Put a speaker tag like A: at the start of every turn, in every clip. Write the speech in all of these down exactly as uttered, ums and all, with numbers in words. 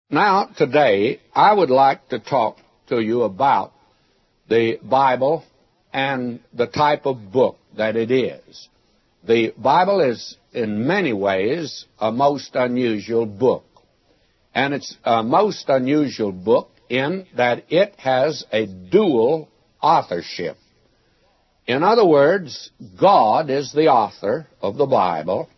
A: Now, today, I would like to talk to you about the Bible and the type of book that it is. The Bible is, in many ways, a most unusual book. And it's a most unusual book in that it has a dual authorship. In other words, God is the author of the Bible,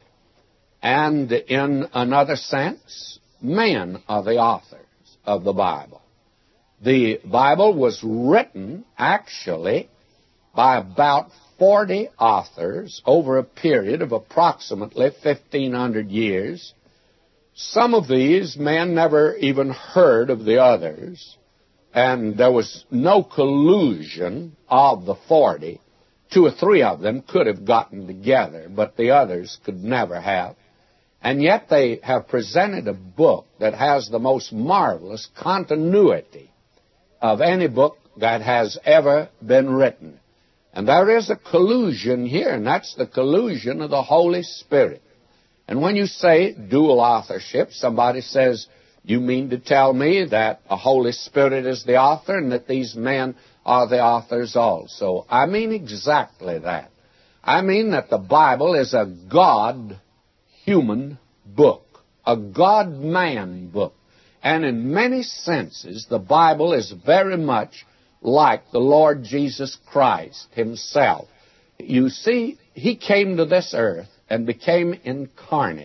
A: and in another sense, men are the authors of the Bible. The Bible was written, actually, by about forty authors over a period of approximately fifteen hundred years. Some of these men never even heard of the others, and there was no collusion of the forty. Two or three of them could have gotten together, but the others could never have. And yet they have presented a book that has the most marvelous continuity of any book that has ever been written. And there is a collusion here, and that's the collusion of the Holy Spirit. And when you say dual authorship, somebody says, you mean to tell me that the Holy Spirit is the author and that these men are the authors also? I mean exactly that. I mean that the Bible is a God-human book, a God-man book. And in many senses, the Bible is very much like the Lord Jesus Christ himself. You see, he came to this earth and became incarnate.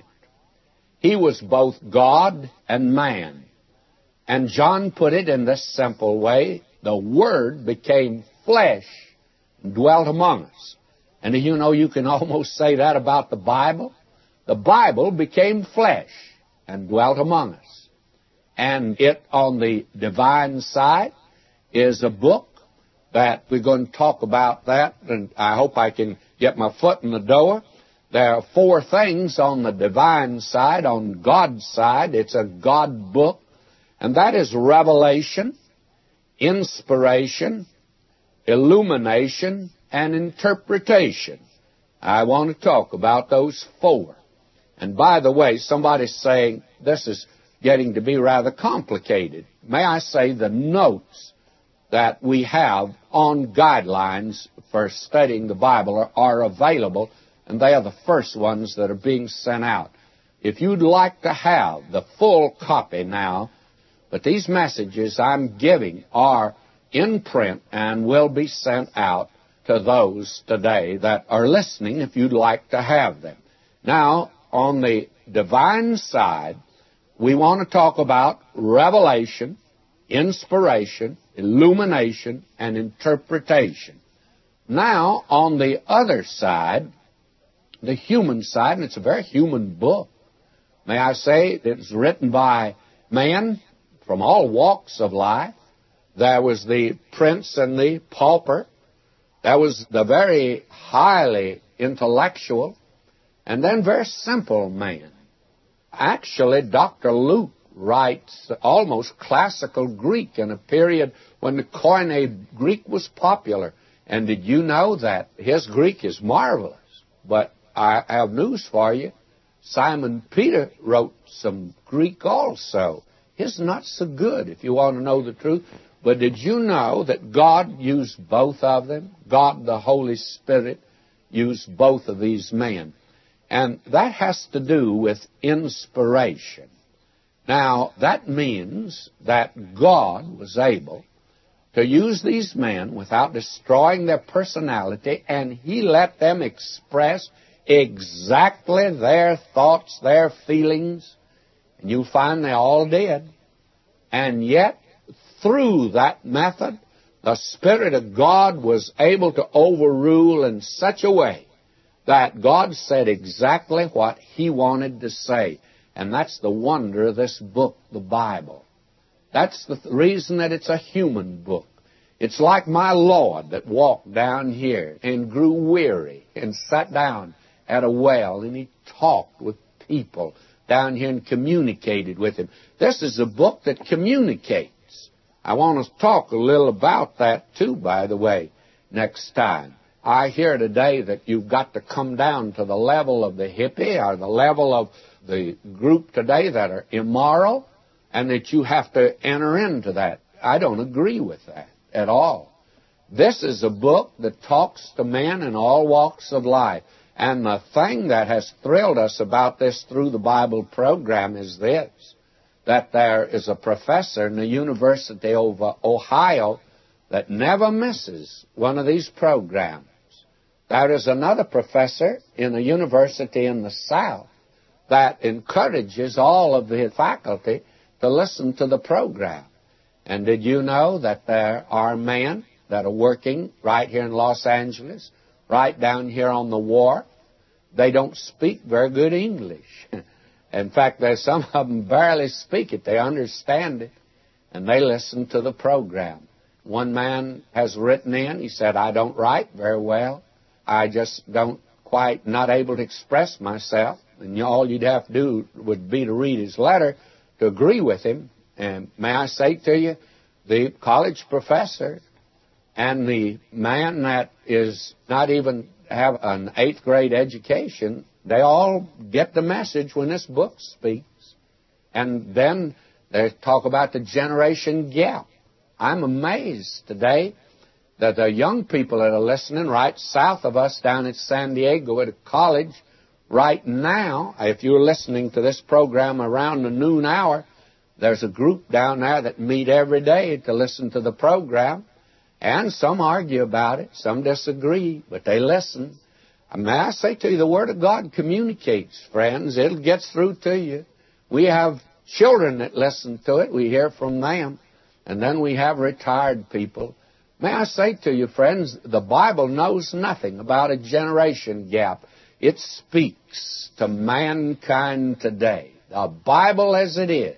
A: He was both God and man. And John put it in this simple way: the Word became flesh and dwelt among us. And you know, you can almost say that about the Bible. The Bible became flesh and dwelt among us. And it, on the divine side, is a book that we're going to talk about that, and I hope I can get my foot in the door. There are four things on the divine side. On God's side, it's a God book, and that is revelation, inspiration, illumination, and interpretation. I want to talk about those four. And by the way, somebody's saying this is getting to be rather complicated. May I say the notes that we have on guidelines for studying the Bible are, are available, and they are the first ones that are being sent out. If you'd like to have the full copy now, but these messages I'm giving are in print and will be sent out to those today that are listening if you'd like to have them. Now, on the divine side, we want to talk about revelation, inspiration, illumination, and interpretation. Now, on the other side, the human side, and it's a very human book, may I say, it's written by men from all walks of life. There was the prince and the pauper. There was the very highly intellectual, and then very simple man. Actually, Doctor Luke writes almost classical Greek in a period when the Koine Greek was popular. And did you know that his Greek is marvelous? But I have news for you. Simon Peter wrote some Greek also. His not so good, if you want to know the truth. But did you know that God used both of them? God, the Holy Spirit, used both of these men. And that has to do with inspiration. Now, that means that God was able to use these men without destroying their personality, and He let them express exactly their thoughts, their feelings, and you'll find they all did. And yet, through that method, the Spirit of God was able to overrule in such a way that God said exactly what He wanted to say. And that's the wonder of this book, the Bible. That's the th- reason that it's a human book. It's like my Lord that walked down here and grew weary and sat down at a well, and He talked with people down here and communicated with them. This is a book that communicates. I want to talk a little about that, too, by the way, next time. I hear today that you've got to come down to the level of the hippie or the level of the group today that are immoral and that you have to enter into that. I don't agree with that at all. This is a book that talks to men in all walks of life. And the thing that has thrilled us about this Through the Bible program is this, that there is a professor in the University of Ohio that never misses one of these programs. There is another professor in a university in the South that encourages all of the faculty to listen to the program. And did you know that there are men that are working right here in Los Angeles, right down here on the wharf? They don't speak very good English. In fact, there's some of them barely speak it. They understand it, and they listen to the program. One man has written in, he said, I don't write very well. I just don't quite, not able to express myself. And all you'd have to do would be to read his letter to agree with him. And may I say to you, the college professor and the man that is not even have an eighth grade education, they all get the message when this book speaks. And then they talk about the generation gap. I'm amazed today that the young people that are listening right south of us down at San Diego at a college right now, if you're listening to this program around the noon hour, there's a group down there that meet every day to listen to the program. And some argue about it, some disagree, but they listen. May I say to you, the Word of God communicates, friends. It gets through to you. We have children that listen to it. We hear from them. And then we have retired people. May I say to you, friends, the Bible knows nothing about a generation gap. It speaks to mankind today. The Bible as it is,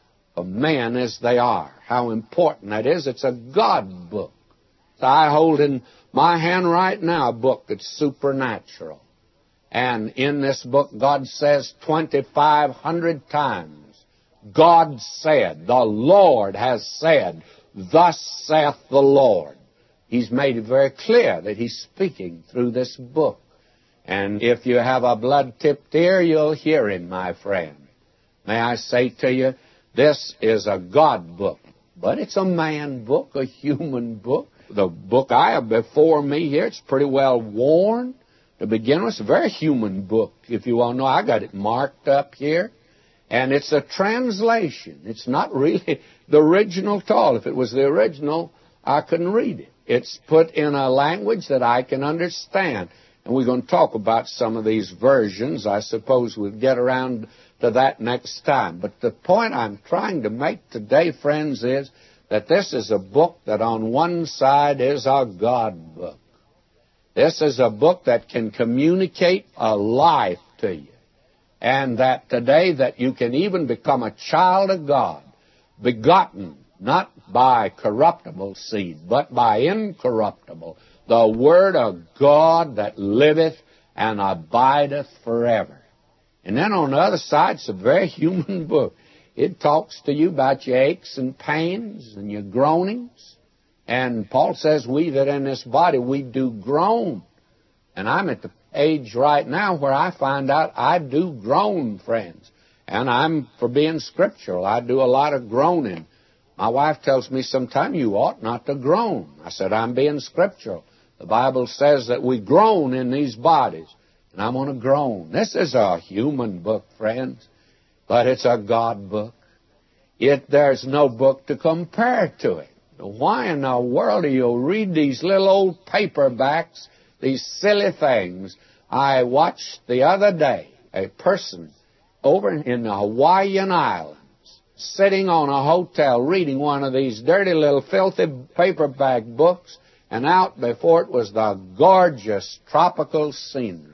A: of men as they are. How important that is. It's a God book. I hold in my hand right now a book that's supernatural. And in this book, God says twenty-five hundred times, God said, the Lord has said, thus saith the Lord. He's made it very clear that He's speaking through this book. And if you have a blood-tipped ear, you'll hear Him, my friend. May I say to you, this is a God book, but it's a man book, a human book. The book I have before me here, it's pretty well worn. To begin with, it's a very human book. If you want to know, I got it marked up here. And it's a translation. It's not really the original at all. If it was the original, I couldn't read it. It's put in a language that I can understand. And we're going to talk about some of these versions. I suppose we'll get around to that next time. But the point I'm trying to make today, friends, is that this is a book that on one side is a God book. This is a book that can communicate a life to you. And that today that you can even become a child of God, begotten not by corruptible seed, but by incorruptible, the Word of God that liveth and abideth forever. And then on the other side, it's a very human book. It talks to you about your aches and pains and your groanings. And Paul says, we that in this body, we do groan. And I'm at the age right now where I find out I do groan, friends. And I'm for being scriptural. I do a lot of groaning. My wife tells me sometimes you ought not to groan. I said, I'm being scriptural. The Bible says that we groan in these bodies. And I'm going to groan. This is a human book, friends. But it's a God book. It, there's no book to compare to it. Why in the world do you read these little old paperbacks, these silly things? I watched the other day a person over in the Hawaiian Islands sitting on a hotel reading one of these dirty little filthy paperback books, and out before it was the gorgeous tropical scenery.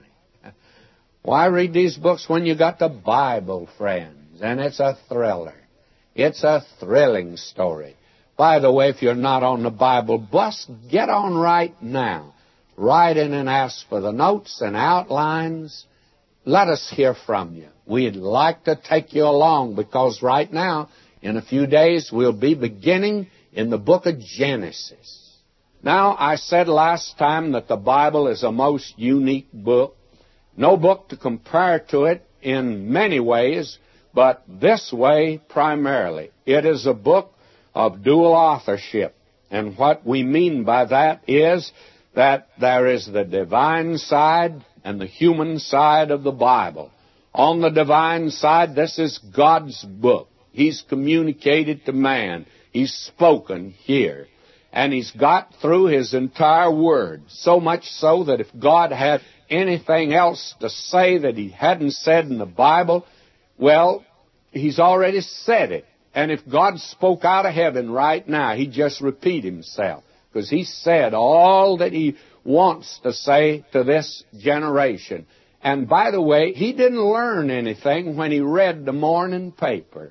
A: Why read these books when you got the Bible, friends? And it's a thriller. It's a thrilling story. By the way, if you're not on the Bible bus, get on right now. Write in and ask for the notes and outlines. Let us hear from you. We'd like to take you along because right now, in a few days, we'll be beginning in the book of Genesis. Now, I said last time that the Bible is a most unique book. No book to compare to it in many ways. but this way primarily. It is a book of dual authorship. And what we mean by that is that there is the divine side and the human side of the Bible. On the divine side, this is God's book. He's communicated to man. He's spoken here. And He's got through His entire Word, so much so that if God had anything else to say that He hadn't said in the Bible, well, He's already said it. And if God spoke out of heaven right now, He'd just repeat Himself, because He said all that He wants to say to this generation. And by the way, He didn't learn anything when He read the morning paper.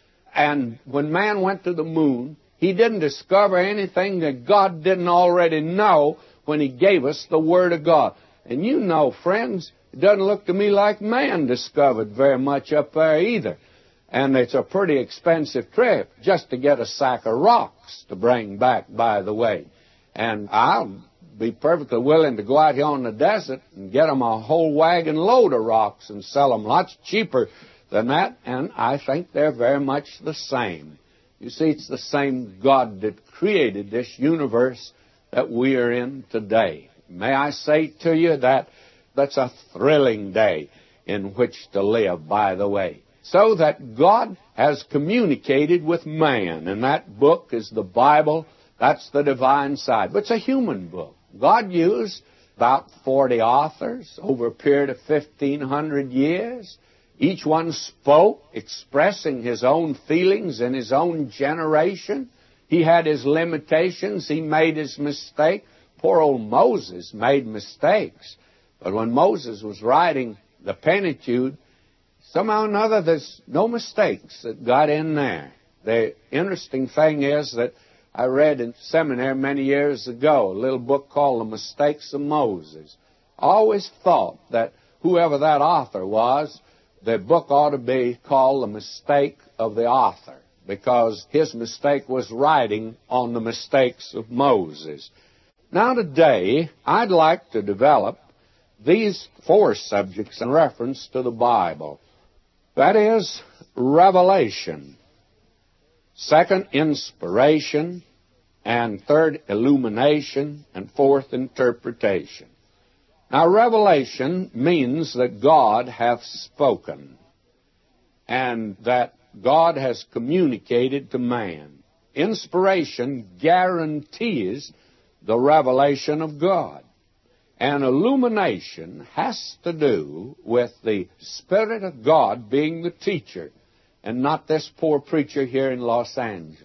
A: And when man went to the moon, He didn't discover anything that God didn't already know when He gave us the Word of God. And you know, friends, it doesn't look to me like man discovered very much up there either. And it's a pretty expensive trip just to get a sack of rocks to bring back, by the way. And I'll be perfectly willing to go out here on the desert and get them a whole wagon load of rocks and sell them lots cheaper than that. And I think they're very much the same. You see, it's the same God that created this universe that we are in today. May I say to you that that's a thrilling day in which to live, by the way. So that God has communicated with man, and that book is the Bible. That's the divine side. But it's a human book. God used about forty authors over a period of fifteen hundred years. Each one spoke, expressing his own feelings in his own generation. He had his limitations. He made his mistake. Poor old Moses made mistakes. But when Moses was writing the Pentateuch, somehow or another, there's no mistakes that got in there. The interesting thing is that I read in seminary many years ago a little book called The Mistakes of Moses. I always thought that whoever that author was, the book ought to be called The Mistake of the Author, because his mistake was writing on the mistakes of Moses. Now today, I'd like to develop these four subjects in reference to the Bible. That is, revelation. Second, inspiration. And third, illumination. And fourth, interpretation. Now, revelation means that God hath spoken, and that God has communicated to man. Inspiration guarantees the revelation of God. And illumination has to do with the Spirit of God being the teacher, and not this poor preacher here in Los Angeles.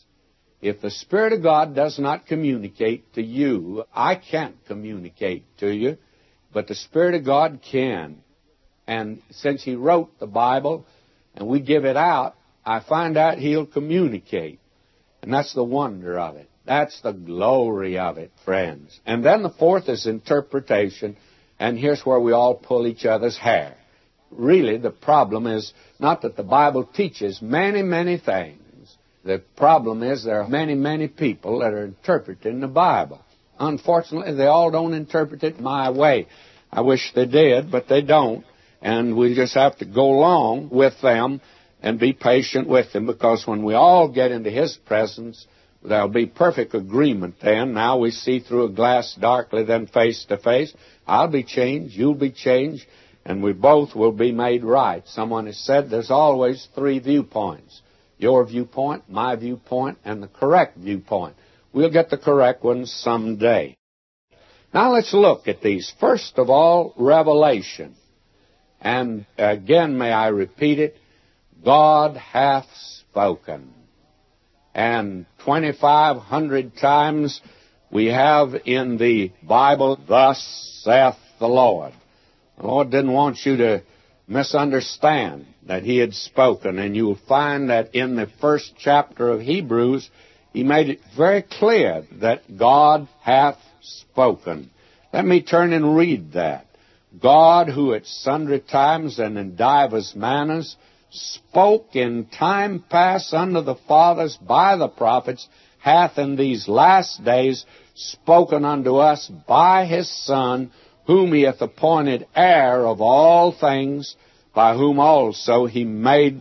A: If the Spirit of God does not communicate to you, I can't communicate to you, but the Spirit of God can. And since He wrote the Bible and we give it out, I find out He'll communicate. And that's the wonder of it. That's the glory of it, friends. And then the fourth is interpretation, and here's where we all pull each other's hair. Really, the problem is not that the Bible teaches many, many things. The problem is there are many, many people that are interpreting the Bible. Unfortunately, they all don't interpret it my way. I wish they did, but they don't. And we just have to go along with them and be patient with them, because when we all get into His presence, there'll be perfect agreement then. Now we see through a glass darkly, then face to face. I'll be changed, you'll be changed, and we both will be made right. Someone has said there's always three viewpoints. Your viewpoint, my viewpoint, and the correct viewpoint. We'll get the correct one someday. Now let's look at these. First of all, revelation. And again, may I repeat it, God hath spoken. And twenty-five hundred times we have in the Bible, thus saith the Lord. The Lord didn't want you to misunderstand that He had spoken. And you'll find that in the first chapter of Hebrews, He made it very clear that God hath spoken. Let me turn and read that. God, who at sundry times and in divers manners spoke in time past unto the fathers by the prophets, hath in these last days spoken unto us by His Son, whom He hath appointed heir of all things, by whom also He made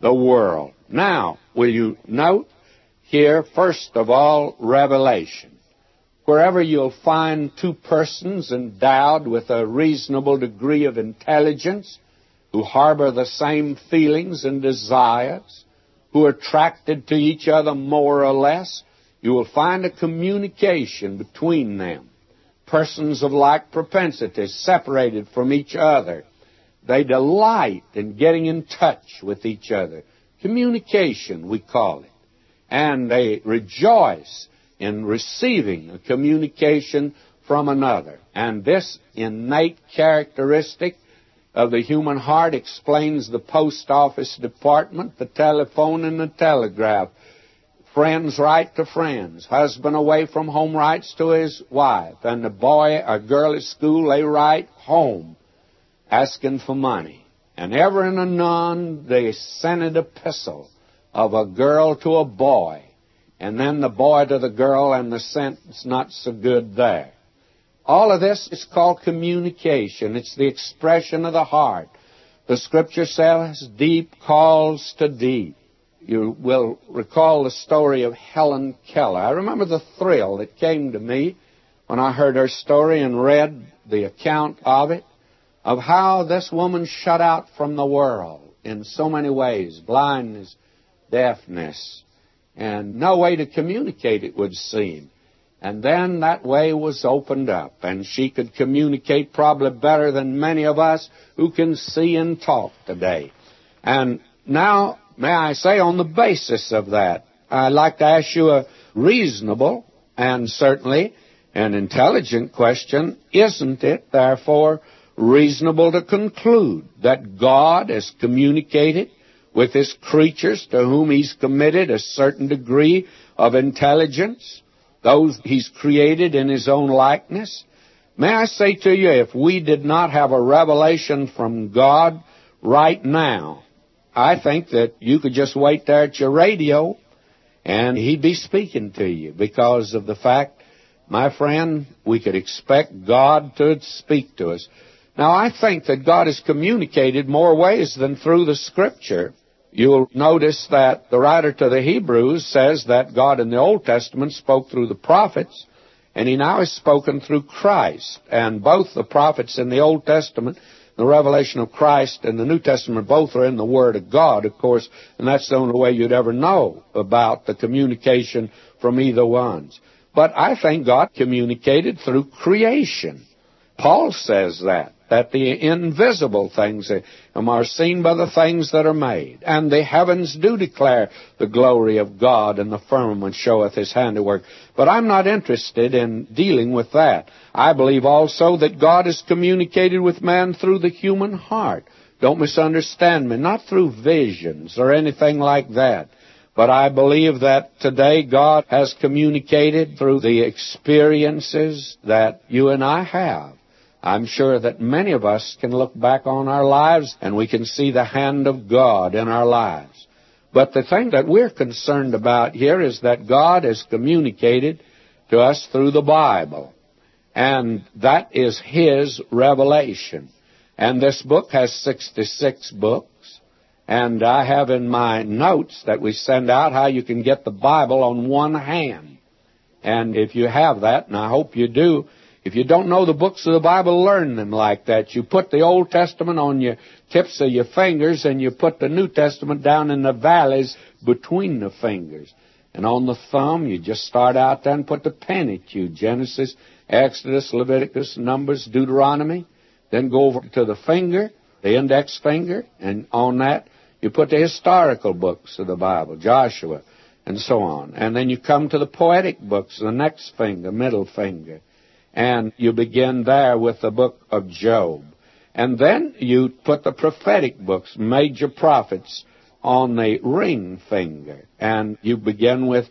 A: the world. Now, will you note here, first of all, revelation. Wherever you'll find two persons endowed with a reasonable degree of intelligence, who harbor the same feelings and desires, who are attracted to each other more or less, you will find a communication between them. Persons of like propensities, separated from each other, they delight in getting in touch with each other. Communication, we call it. And they rejoice in receiving a communication from another. And this innate characteristic of the human heart explains the post office department, the telephone, and the telegraph. Friends write to friends. Husband away from home writes to his wife. And the boy or girl at school, they write home asking for money. And ever and anon they send an epistle of a girl to a boy. And then the boy to the girl, and the sentence not so good there. All of this is called communication. It's the expression of the heart. The Scripture says, deep calls to deep. You will recall the story of Helen Keller. I remember the thrill that came to me when I heard her story and read the account of it, of how this woman shut out from the world in so many ways, blindness, deafness, and no way to communicate, it would seem. And then that way was opened up, and she could communicate probably better than many of us who can see and talk today. And now, may I say, on the basis of that, I'd like to ask you a reasonable and certainly an intelligent question. Isn't it, therefore, reasonable to conclude that God has communicated with His creatures to whom He's committed a certain degree of intelligence, those He's created in His own likeness? May I say to you, if we did not have a revelation from God right now, I think that you could just wait there at your radio and He'd be speaking to you, because of the fact, my friend, we could expect God to speak to us. Now, I think that God has communicated more ways than through the Scripture. You'll notice that the writer to the Hebrews says that God in the Old Testament spoke through the prophets, and He now has spoken through Christ. And both the prophets in the Old Testament, the revelation of Christ in the New Testament, both are in the Word of God, of course, and that's the only way you'd ever know about the communication from either ones. But I think God communicated through creation. Paul says that, that the invisible things are seen by the things that are made. And the heavens do declare the glory of God, and the firmament showeth His handiwork. But I'm not interested in dealing with that. I believe also that God has communicated with man through the human heart. Don't misunderstand me. Not through visions or anything like that. But I believe that today God has communicated through the experiences that you and I have. I'm sure that many of us can look back on our lives and we can see the hand of God in our lives. But the thing that we're concerned about here is that God has communicated to us through the Bible. And that is His revelation. And this book has sixty-six books. And I have in my notes that we send out how you can get the Bible on one hand. And if you have that, and I hope you do, if you don't know the books of the Bible, learn them like that. You put the Old Testament on your tips of your fingers, and you put the New Testament down in the valleys between the fingers. And on the thumb, you just start out there and put the Pentateuch, Genesis, Exodus, Leviticus, Numbers, Deuteronomy. Then go over to the finger, the index finger, and on that, you put the historical books of the Bible, Joshua, and so on. And then you come to the poetic books, the next finger, middle finger. And you begin there with the book of Job. And then you put the prophetic books, major prophets, on the ring finger. And you begin with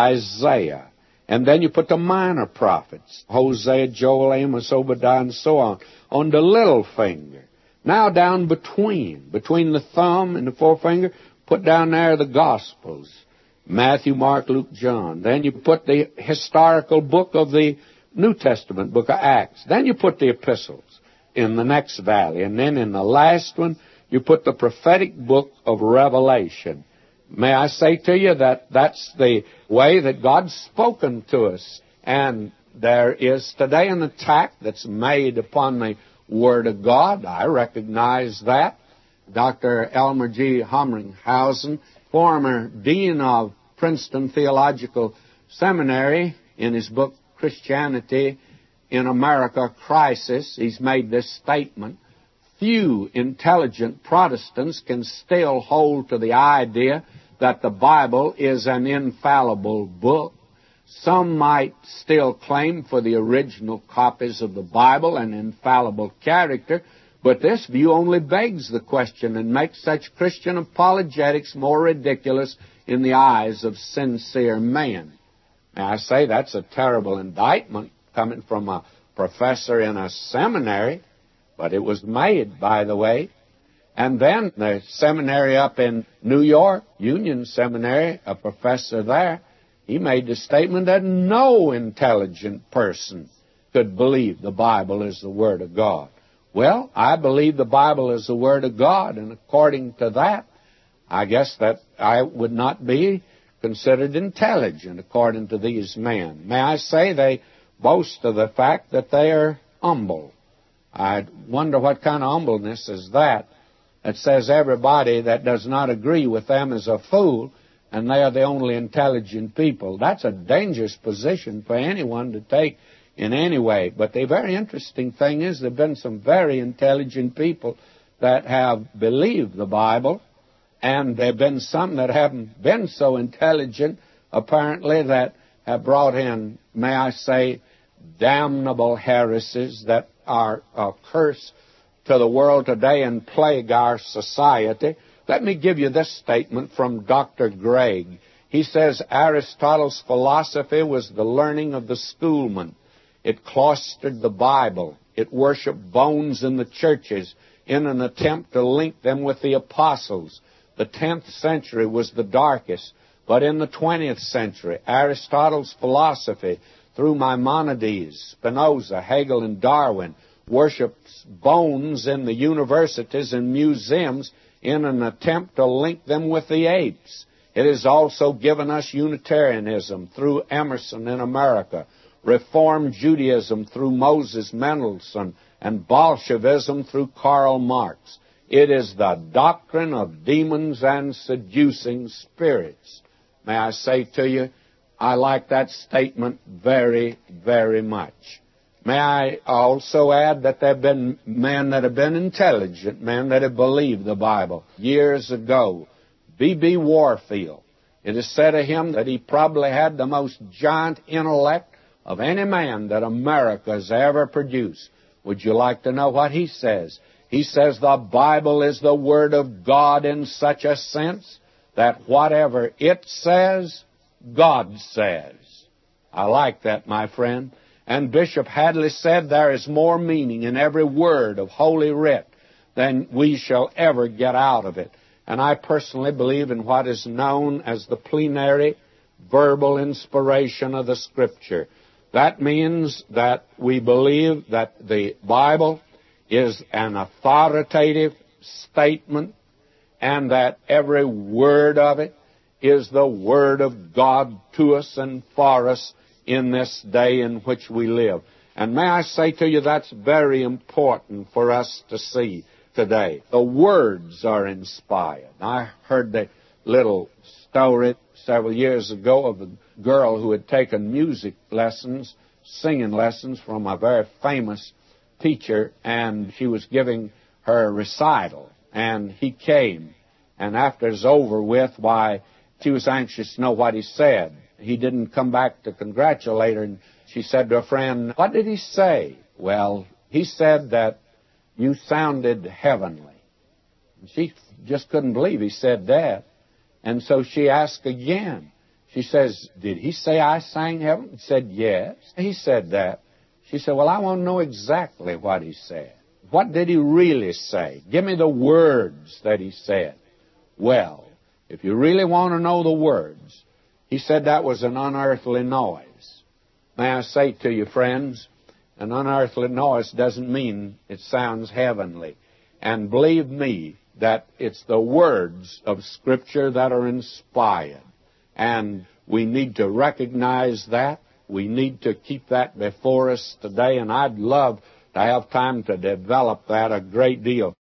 A: Isaiah. And then you put the minor prophets, Hosea, Joel, Amos, Obadiah, and so on, on the little finger. Now down between, between the thumb and the forefinger, put down there the Gospels, Matthew, Mark, Luke, John. Then you put the historical book of the New Testament, book of Acts. Then you put the epistles in the next valley. And then in the last one, you put the prophetic book of Revelation. May I say to you that that's the way that God's spoken to us. And there is today an attack that's made upon the Word of God. I recognize that. Doctor Elmer G. Humringhausen, former dean of Princeton Theological Seminary, in his book Christianity in America Crisis, he's made this statement: few intelligent Protestants can still hold to the idea that the Bible is an infallible book. Some might still claim for the original copies of the Bible an infallible character, but this view only begs the question and makes such Christian apologetics more ridiculous in the eyes of sincere men. Now, I say that's a terrible indictment coming from a professor in a seminary, but it was made, by the way. And then the seminary up in New York, Union Seminary, a professor there, he made the statement that no intelligent person could believe the Bible is the Word of God. Well, I believe the Bible is the Word of God, and according to that, I guess that I would not be considered intelligent according to these men. May I say they boast of the fact that they are humble. I wonder what kind of humbleness is that, that says everybody that does not agree with them is a fool, and they are the only intelligent people. That's a dangerous position for anyone to take in any way. But the very interesting thing is there have been some very intelligent people that have believed the Bible, and there have been some that haven't been so intelligent, apparently, that have brought in, may I say, damnable heresies that are a curse to the world today and plague our society. Let me give you this statement from Doctor Gregg. He says, Aristotle's philosophy was the learning of the schoolman. It cloistered the Bible. It worshipped bones in the churches in an attempt to link them with the apostles. The tenth century was the darkest, but in the twentieth century, Aristotle's philosophy, through Maimonides, Spinoza, Hegel, and Darwin, worships bones in the universities and museums in an attempt to link them with the apes. It has also given us Unitarianism through Emerson in America, Reformed Judaism through Moses Mendelssohn, and Bolshevism through Karl Marx. It is the doctrine of demons and seducing spirits. May I say to you, I like that statement very, very much. May I also add that there have been men that have been intelligent, men that have believed the Bible. Years ago, B B Warfield, it is said of him that he probably had the most giant intellect of any man that America has ever produced. Would you like to know what he says? He says the Bible is the Word of God in such a sense that whatever it says, God says. I like that, my friend. And Bishop Hadley said there is more meaning in every word of Holy Writ than we shall ever get out of it. And I personally believe in what is known as the plenary verbal inspiration of the Scripture. That means that we believe that the Bible is an authoritative statement and that every word of it is the Word of God to us and for us in this day in which we live. And may I say to you, that's very important for us to see today. The words are inspired. I heard the little story several years ago of a girl who had taken music lessons, singing lessons from a very famous teacher, and she was giving her recital. And he came, and after it's over with, why, she was anxious to know what he said. He didn't come back to congratulate her, and she said to a friend, "What did he say?" "Well, he said that you sounded heavenly." And she just couldn't believe he said that. And so she asked again. She says, "Did he say I sang heaven?" He said, "Yes, he said that." She said, "Well, I want to know exactly what he said. What did he really say? Give me the words that he said." Well, if you really want to know the words, he said that was an unearthly noise. May I say to you, friends, an unearthly noise doesn't mean it sounds heavenly. And believe me, that it's the words of Scripture that are inspired. And we need to recognize that. We need to keep that before us today, and I'd love to have time to develop that a great deal.